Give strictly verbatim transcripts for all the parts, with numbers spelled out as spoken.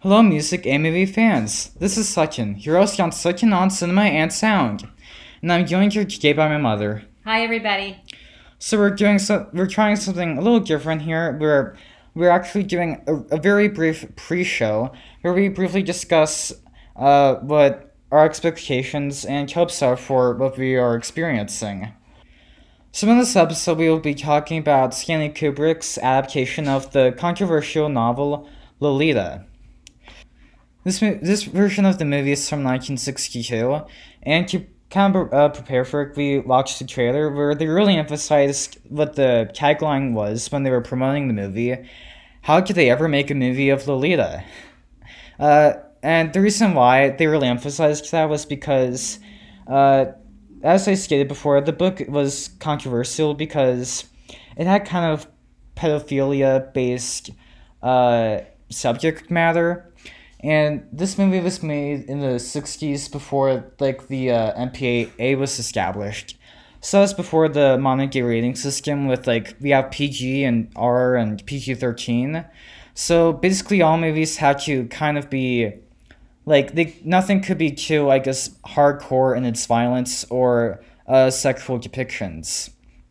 Hello, music and movie fans. This is Sachin, your host on Sachin on Cinema and Sound, and I'm joined here today by my mother. Hi, everybody. So we're doing so we're trying something a little different here. We're we're actually doing a, a very brief pre-show where we briefly discuss uh, what our expectations and hopes are for what we are experiencing. So in this episode, we will be talking about Stanley Kubrick's adaptation of the controversial novel Lolita. This this version of the movie is from nineteen sixty-two, and to kind of uh, prepare for it, we watched the trailer where they really emphasized what the tagline was when they were promoting the movie. How could they ever make a movie of Lolita? Uh, and the reason why they really emphasized that was because, uh, as I stated before, the book was controversial because it had kind of pedophilia-based uh, subject matter. And this movie was made in the sixties before, like, the uh, M P A A was established. So it's before the modern day rating system with, like, we have P G and R and P G thirteen. So basically all movies had to kind of be, like, they, nothing could be too, I guess, hardcore in its violence or uh, sexual depictions.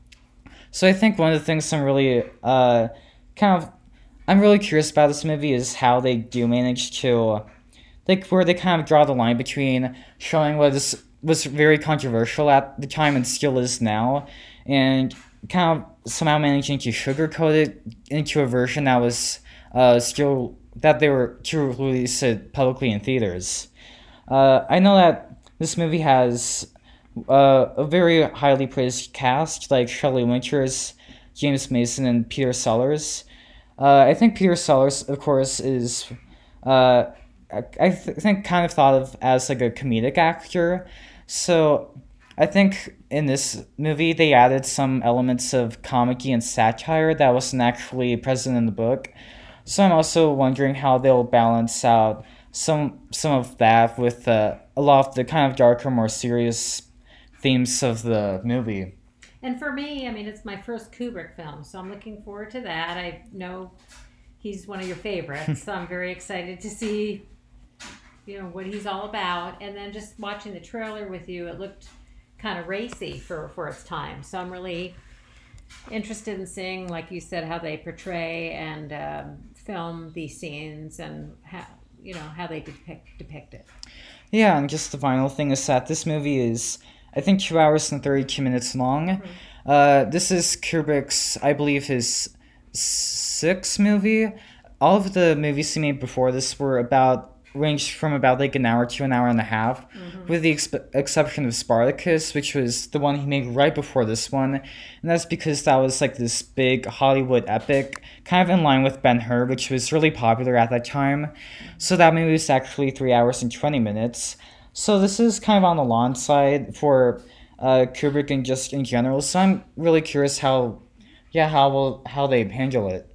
So I think one of the things I'm really, uh, kind of I'm really curious about this movie is how they do manage to, like, where they kind of draw the line between showing what is, was very controversial at the time and still is now, and kind of somehow managing to sugarcoat it into a version that was uh, still, that they were to release it publicly in theaters. Uh, I know that this movie has uh, a very highly praised cast, like Shelley Winters, James Mason, and Peter Sellers. Uh, I think Peter Sellers, of course, is, uh, I, I th- think kind of thought of as like a comedic actor. So I think in this movie they added some elements of comedy and satire that wasn't actually present in the book. So I'm also wondering how they'll balance out some some of that with uh, a lot of the kind of darker, more serious themes of the movie. And for me, I mean, it's my first Kubrick film, so I'm looking forward to that. I know he's one of your favorites, so I'm very excited to see, you know, what he's all about. And then just watching the trailer with you, it looked kind of racy for, for its time. So I'm really interested in seeing, like you said, how they portray and um, film these scenes and how, you know, how they depict, depict it. Yeah, and just the final thing is that this movie is, I think, two hours and thirty-two minutes long. Mm-hmm. Uh, this is Kubrick's, I believe, his sixth movie. All of the movies he made before this were about, ranged from about like an hour to an hour and a half, mm-hmm. with the ex- exception of Spartacus, which was the one he made right before this one. And that's because that was like this big Hollywood epic, kind of in line with Ben-Hur, which was really popular at that time. So that movie was actually three hours and twenty minutes. So this is kind of on the long side for uh, Kubrick and just in general. So I'm really curious how, yeah, how will how they handle it.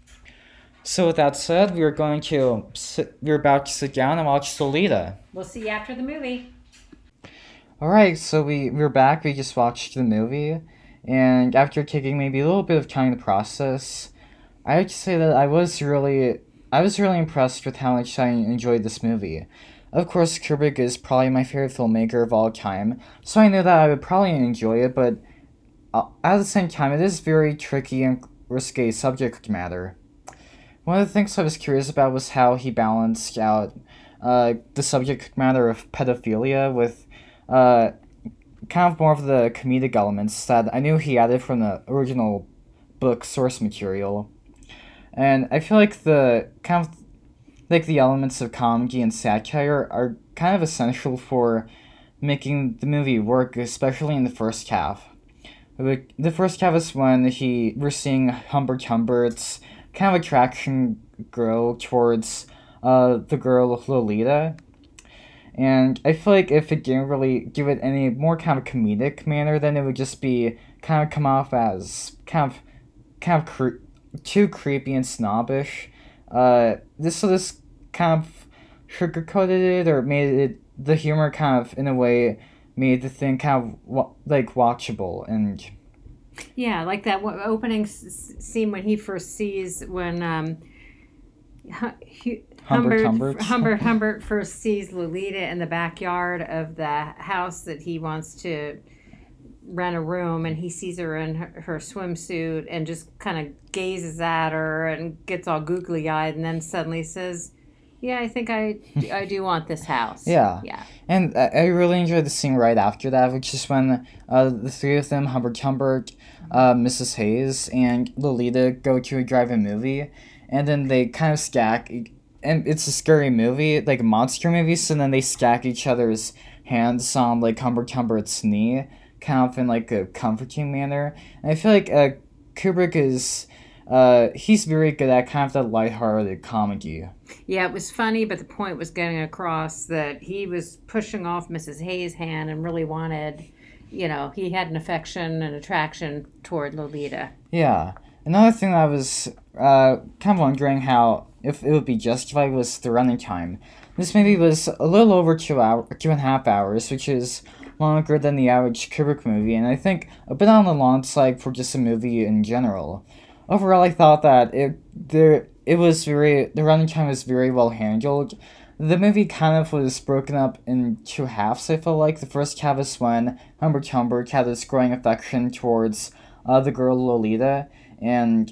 So with that said, we're going to sit, we're about to sit down and watch Lolita. We'll see you after the movie. All right, so we we're back. We just watched the movie, and after taking maybe a little bit of time to process, I have to say that I was really I was really impressed with how much I enjoyed this movie. Of course, Kubrick is probably my favorite filmmaker of all time, so I knew that I would probably enjoy it, but uh, at the same time, it is very tricky and risque subject matter. One of the things I was curious about was how he balanced out uh, the subject matter of pedophilia with uh, kind of more of the comedic elements that I knew he added from the original book source material. And I feel like the kind of like the elements of comedy and satire are kind of essential for making the movie work, especially in the first half. The first half is when he we're seeing Humbert Humbert's kind of attraction grow towards uh, the girl Lolita. And I feel like if it didn't really give it any more kind of comedic manner, then it would just be kind of come off as kind of kind of cre- too creepy and snobbish. Uh, this so this kind of sugarcoated it or made it the humor kind of in a way made the thing kind of wa- like watchable and. Yeah, like that opening scene when he first sees when um, Humbert Humbert, Humbert. Humbert, Humbert first sees Lolita in the backyard of the house that he wants to rent a room, and he sees her in her, her swimsuit and just kind of gazes at her and gets all googly eyed, and then suddenly says, "Yeah, I think I I do want this house." Yeah. Yeah. And I I really enjoyed the scene right after that, which is when uh, the three of them, Humbert Humbert, uh, Missus Hayes, and Lolita, go to a drive-in movie, and then they kind of stack, and it's a scary movie, like a monster movie, so then they stack each other's hands on, like, Humbert Humbert's knee, kind of in, like, a comforting manner. And I feel like uh, Kubrick is, uh, he's very good at kind of that lighthearted comedy. Yeah, it was funny, but the point was getting across that he was pushing off Missus Hayes' hand and really wanted, you know, he had an affection and attraction toward Lolita. Yeah. Another thing that I was uh, kind of wondering how, if it would be justified, was the running time. This movie was a little over two hour, two and a half hours, which is longer than the average Kubrick movie, and I think a bit on the long side for just a movie in general. Overall, I thought that it there it was very the running time was very well handled. The movie kind of was broken up in two halves. I feel like the first half is when Humbert Humbert had this growing affection towards uh, the girl Lolita, and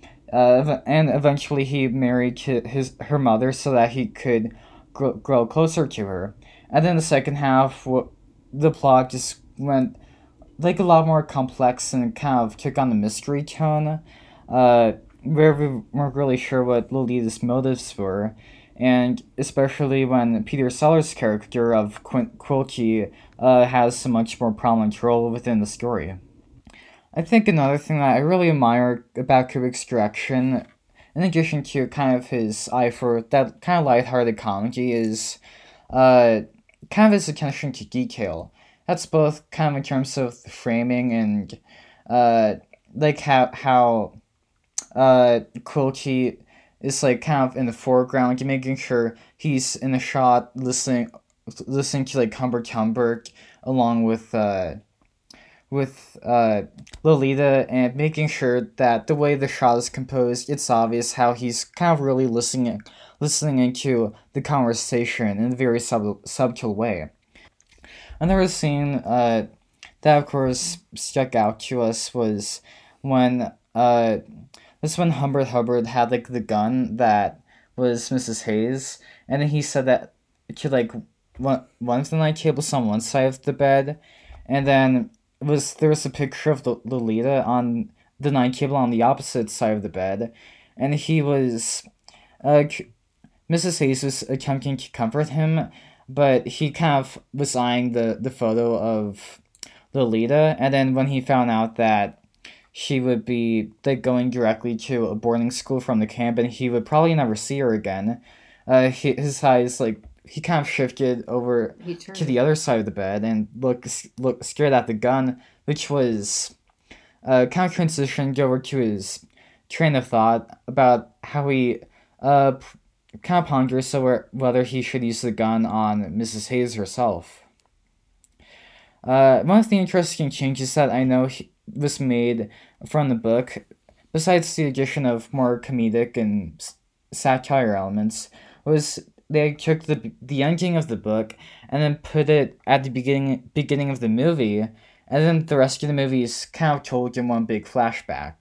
uh, and eventually he married his her mother so that he could grow, grow closer to her. And then the second half, the plot just went like a lot more complex and kind of took on the mystery tone, uh, where we weren't really sure what Lolita's motives were, and especially when Peter Sellers' character of Quint Quilty uh, has a much more prominent role within the story. I think another thing that I really admire about Kubrick's direction, in addition to kind of his eye for that kind of lighthearted comedy, is uh, kind of his attention to detail. That's both kind of in terms of the framing and uh, like how how uh, Quilty is like kind of in the foreground, making sure he's in the shot, listening listening to like Humbert Humbert along with uh, with uh, Lolita, and making sure that the way the shot is composed, it's obvious how he's kind of really listening listening into the conversation in a very sub- subtle way. Another scene uh, that, of course, stuck out to us was when uh, this when Humbert Humbert had like the gun that was Missus Hayes, and then he said that to like one one of the night tables on one side of the bed, and then it was there was a picture of the Lolita on the night table on the opposite side of the bed, and he was, uh, Missus Hayes was attempting to comfort him, but he kind of was eyeing the, the photo of Lolita, and then when he found out that she would be like going directly to a boarding school from the camp, and he would probably never see her again, uh, he, his eyes like he kind of shifted over to the other side of the bed and looked look stared at the gun, which was uh, kind of transitioned over to his train of thought about how he uh kind of ponders over whether he should use the gun on Missus Hayes herself. Uh, one of the interesting changes that I know he, was made from the book, besides the addition of more comedic and satire elements, was they took the the ending of the book and then put it at the beginning beginning of the movie, and then the rest of the movie is kind of told in one big flashback.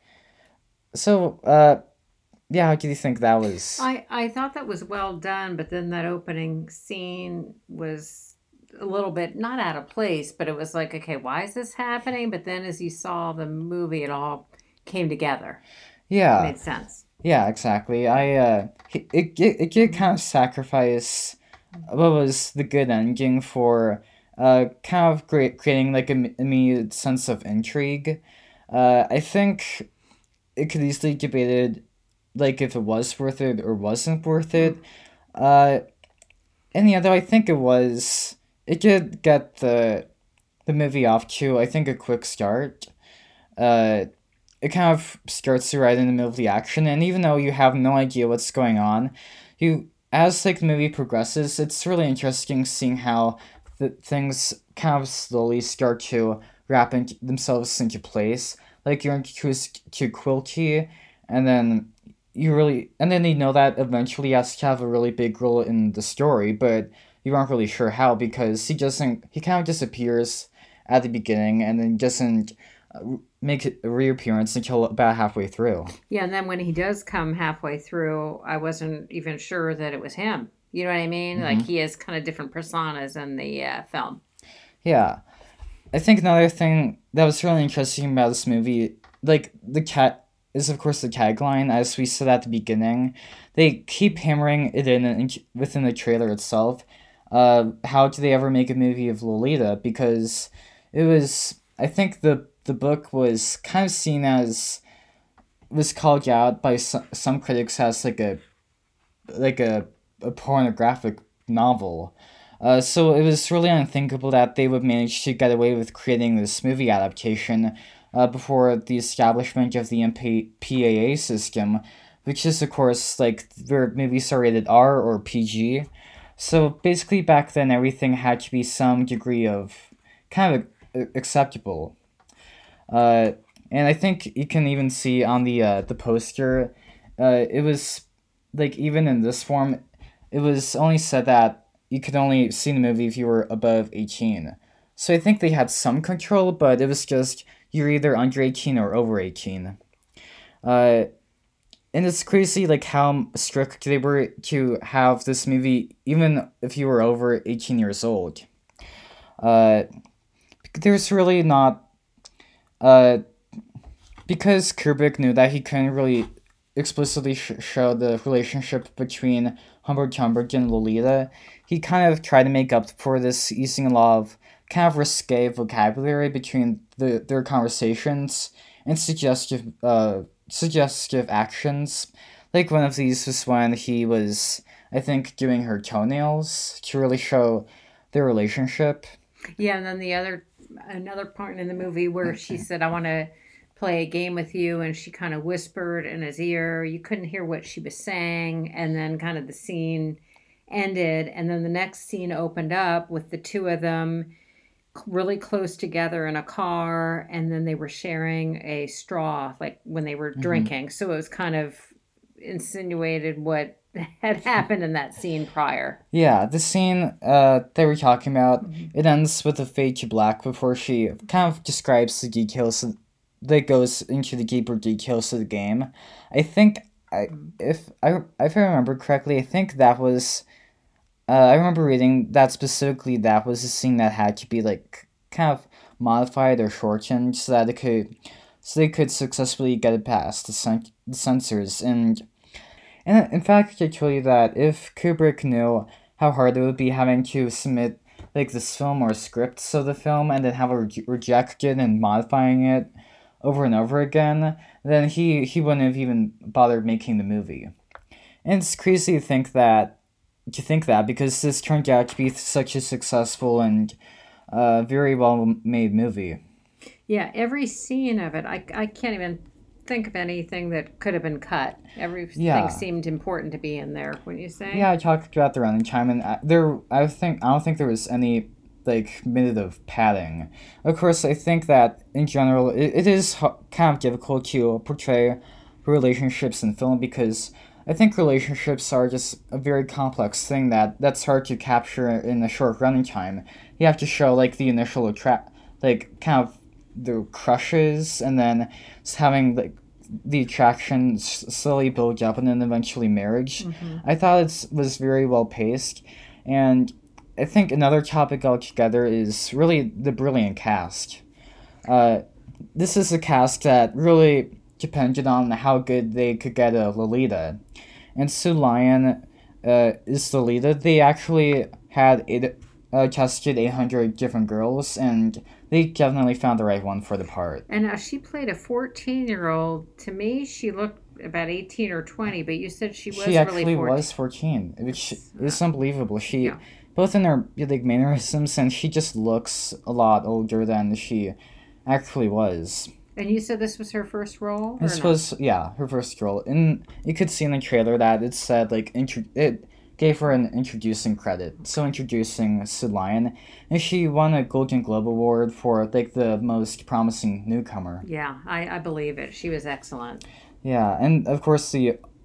So, uh, yeah, how do you think that was? I, I thought that was well done, but then that opening scene was a little bit not out of place, but it was like, okay, why is this happening? But then as you saw the movie, it all came together. Yeah. It made sense. Yeah, exactly. I uh, it it it did kind of sacrifice what was the good ending for uh kind of create, creating like a immediate sense of intrigue. Uh, I think it could easily debated like if it was worth it or wasn't worth it. Uh, and yeah, though I think it was, it did get the the movie off to I think a quick start. Uh. It kind of starts you right in the middle of the action, and even though you have no idea what's going on, you as like the movie progresses, it's really interesting seeing how the things kind of slowly start to wrap in, themselves into place. Like you're introduced to Quilty, and then you really, and then you know that eventually he has to have a really big role in the story, but you aren't really sure how because he doesn't, he kind of disappears at the beginning and then doesn't uh, make a reappearance until about halfway through. Yeah, and then when he does come halfway through, I wasn't even sure that it was him. You know what I mean? Mm-hmm. Like he has kind of different personas in the uh, film. Yeah. I think another thing that was really interesting about this movie, like the cat is of course the tagline, as we said at the beginning. They keep hammering it in, in within the trailer itself. Uh, how do they ever make a movie of Lolita? Because it was, I think the the book was kind of seen as, was called out by some, some critics as like a like a, a pornographic novel. Uh, so it was really unthinkable that they would manage to get away with creating this movie adaptation uh, before the establishment of the M P A A system, which is of course like where movies are rated R or P G. So basically back then everything had to be some degree of kind of acceptable. Uh, and I think you can even see on the uh, the poster, uh, it was like even in this form, it was only said that you could only see the movie if you were above eighteen. So I think they had some control, but it was just you're either under eighteen or over eighteen. Uh, and it's crazy like how strict they were to have this movie even if you were over eighteen years old. Uh, there's really not... Uh, because Kubrick knew that he couldn't really explicitly sh- show the relationship between Humbert Humbert and Lolita, he kind of tried to make up for this using a lot of kind of risque vocabulary between the, their conversations and suggestive uh, suggestive actions. Like one of these was when he was, I think, doing her toenails to really show their relationship. Yeah, and then the other another part in the movie where she said, I want to play a game with you, and she kind of whispered in his ear. You couldn't hear what she was saying, and then kind of the scene ended, and then the next scene opened up with the two of them really close together in a car, and then they were sharing a straw, like when they were mm-hmm. drinking. So it was kind of insinuated what had happened in that scene prior. Yeah, the scene uh, they were talking about, mm-hmm. it ends with a fade to black before she kind of describes the details of, that goes into the deeper details of the game. I think, I if I if I remember correctly, I think that was, uh, I remember reading that specifically that was a scene that had to be like kind of modified or shortened so that it could, so they could successfully get it past the, cen- the censors. And and in fact, I told you that if Kubrick knew how hard it would be having to submit like this film or scripts of the film and then have it re- rejected and modifying it over and over again, then he, he wouldn't have even bothered making the movie. And it's crazy to think that, to think that because this turned out to be such a successful and uh, very well-made movie. Yeah, every scene of it, I, I can't even think of anything that could have been cut. Everything yeah. seemed important to be in there, wouldn't you say? Yeah, I talked about the running time, and I, there, I think I don't think there was any like minute of padding. Of course, I think that in general, it, it is kind of difficult to portray relationships in film because I think relationships are just a very complex thing that that's hard to capture in a short running time. You have to show like the initial attract, like kind of the crushes, and then having like the attraction slowly build up, and then eventually marriage. Mm-hmm. I thought it was very well paced, and I think another topic altogether is really the brilliant cast. Uh, this is a cast that really depended on how good they could get a Lolita. And Sue Lyon uh, is Lolita. They actually had eight, uh, tested eight hundred different girls, and they definitely found the right one for the part. And uh, she played a fourteen-year-old. To me, she looked about eighteen or twenty, but you said she was she actually really fourteen. was fourteen, which is unbelievable. She... Yeah. Both in her like mannerisms, and she just looks a lot older than she actually was. And you said this was her first role? This no? was, yeah, her first role. And you could see in the trailer that it said, like, intro- it gave her an introducing credit. So introducing Sue Lyon. And she won a Golden Globe Award for, like, the most promising newcomer. Yeah, I, I believe it. She was excellent. Yeah, and of course the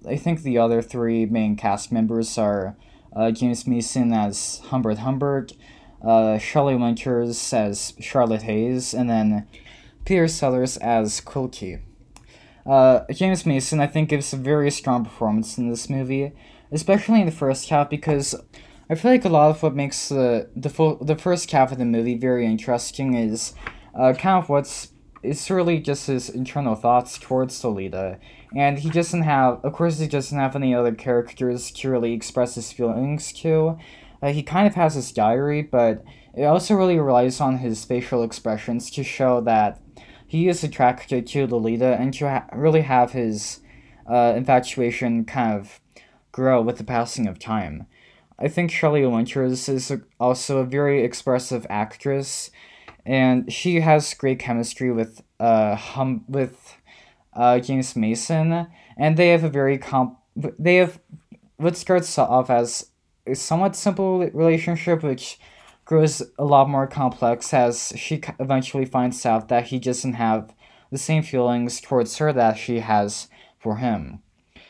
I think the other three main cast members are uh, James Mason as Humbert Humbert, uh, Shelley Winters as Charlotte Hayes, and then Peter Sellers as Quilty. Uh, James Mason, I think, gives a very strong performance in this movie, especially in the first half, because I feel like a lot of what makes the the full, the first half of the movie very interesting is uh, kind of what's it's really just his internal thoughts towards Lolita, and he doesn't have, of course, he doesn't have any other characters to really express his feelings to. Uh, he kind of has his diary, but it also really relies on his facial expressions to show that he is attracted to Lolita and to ha- really have his uh, infatuation kind of grow with the passing of time. I think Shelley Winters is a, also a very expressive actress, and she has great chemistry with uh hum with uh James Mason, and they have a very comp. They have what starts off as a somewhat simple relationship, which grows a lot more complex as she eventually finds out that he doesn't have the same feelings towards her that she has for him.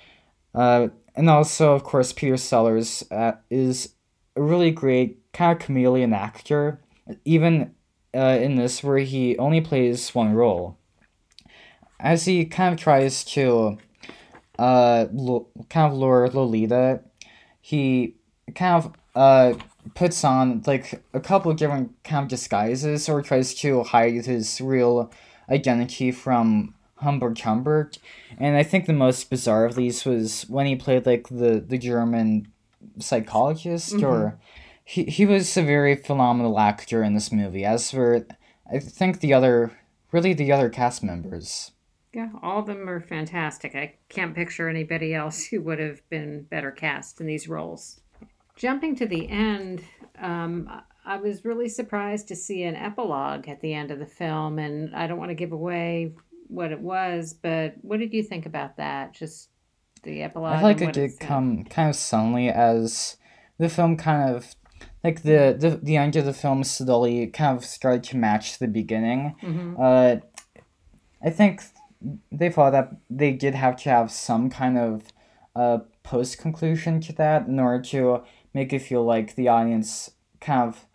Uh, and also, of course, Peter Sellers uh, is a really great kind of chameleon actor, even uh, in this where he only plays one role. As he kind of tries to uh, l- kind of lure Lolita, he kind of uh, puts on like a couple of different kind of disguises or tries to hide his real identity from Humbert Humbert. And I think the most bizarre of these was when he played like the, the German psychologist, mm-hmm. or he, he was a very phenomenal actor in this movie, as were I think the other really the other cast members. Yeah, all of them are fantastic. I can't picture anybody else who would have been better cast in these roles. Jumping to the end, um, I was really surprised to see an epilogue at the end of the film, and I don't want to give away what it was, but what did you think about that? Just the epilogue? I feel like it did come kind of suddenly as the film kind of, like the, the, the end of the film slowly kind of started to match the beginning. Mm-hmm. Uh, I think they thought that they did have to have some kind of uh, post-conclusion to that in order to make it feel like the audience kind of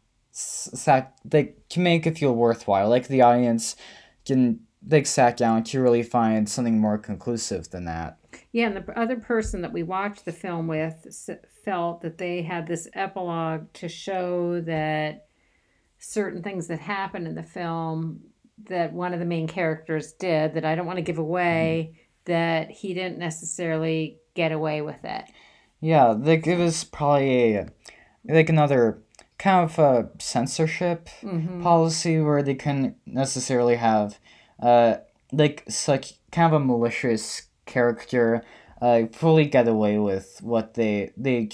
sat, like, to make it feel worthwhile, like the audience didn't, like, sat down to really find something more conclusive than that. Yeah, and the other person that we watched the film with felt that they had this epilogue to show that certain things that happened in the film that one of the main characters did, that I don't want to give away, mm-hmm. that he didn't necessarily get away with it. Yeah, like it was probably a, like another kind of a censorship mm-hmm. policy where they couldn't necessarily have uh like such kind of a malicious character uh fully get away with what they they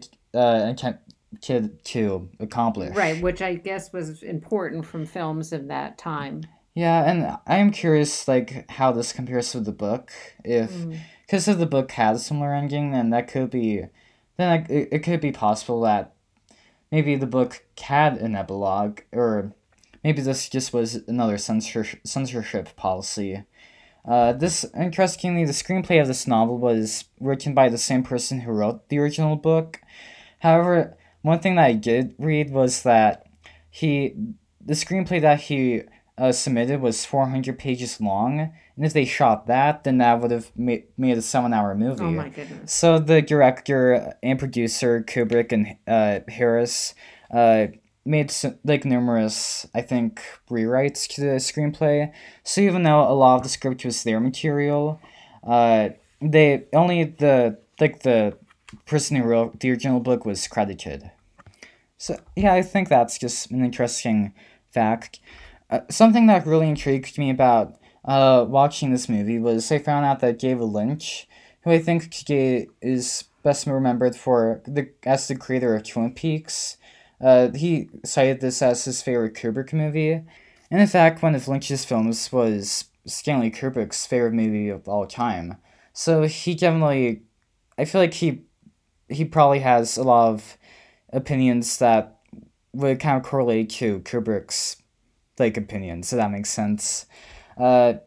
uh attempted to accomplish. Right, which I guess was important from films of that time. Yeah, and I am curious like how this compares to the book. If mm. Because if the book had a similar ending, then that could be, then it, it could be possible that maybe the book had an epilogue, or maybe this just was another censor- censorship policy. Uh, this, interestingly, the screenplay of this novel was written by the same person who wrote the original book. However, one thing that I did read was that he, the screenplay that he uh, submitted was four hundred pages long, and if they shot that, then that would have made, made a seven-hour movie. Oh my goodness. So the director and producer, Kubrick and uh, Harris, uh, made like numerous, I think, rewrites to the screenplay. So even though a lot of the script was their material, uh, they only the like the person who wrote the original book was credited. So yeah, I think that's just an interesting fact. Uh, something that really intrigued me about uh, watching this movie was I found out that David Lynch, who I think is best remembered for the as the creator of Twin Peaks, uh, he cited this as his favorite Kubrick movie. And in fact, one of Lynch's films was Stanley Kubrick's favorite movie of all time. So he definitely, I feel like he he probably has a lot of opinions that would kind of correlate to Kubrick's like opinions, so that makes sense. Uh,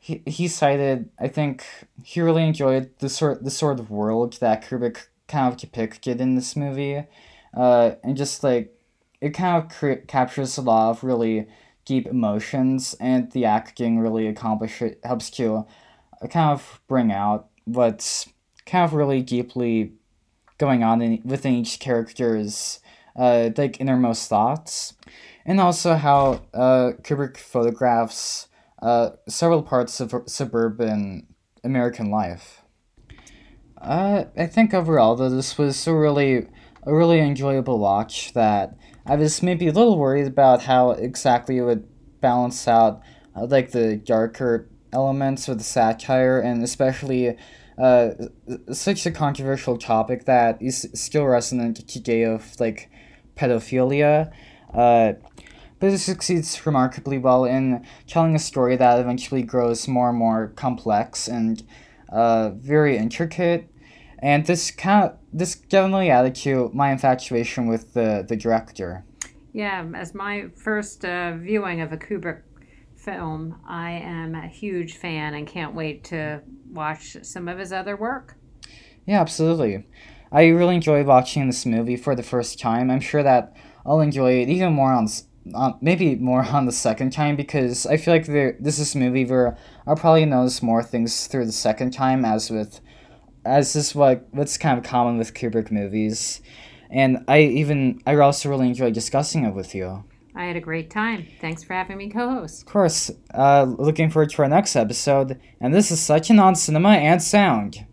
he, he cited, I think he really enjoyed the sort the sort of world that Kubrick kind of depicted in this movie, uh, and just like it kind of cre- captures a lot of really deep emotions, and the acting really accomplish it helps to uh, kind of bring out what's kind of really deeply going on in, within each character's uh, like innermost thoughts, and also how uh, Kubrick photographs uh, several parts of suburban American life. Uh, I think overall, though, this was a really a really enjoyable watch. That I was maybe a little worried about how exactly it would balance out, uh, like the darker elements of the satire, and especially uh, such a controversial topic that is still resonant today of like pedophilia. Uh, but it succeeds remarkably well in telling a story that eventually grows more and more complex and uh, very intricate. And this kind of, this definitely added to my infatuation with the, the director. Yeah, as my first uh, viewing of a Kubrick film, I am a huge fan and can't wait to watch some of his other work. Yeah, absolutely. I really enjoyed watching this movie for the first time. I'm sure that I'll enjoy it even more on, s- on maybe more on the second time because I feel like there, this is a movie where I'll probably notice more things through the second time, as with as is what what's kind of common with Kubrick movies. And I even I also really enjoy discussing it with you. I had a great time. Thanks for having me co host. Of course, uh, looking forward to our next episode. And this is Such an on Cinema and Sound.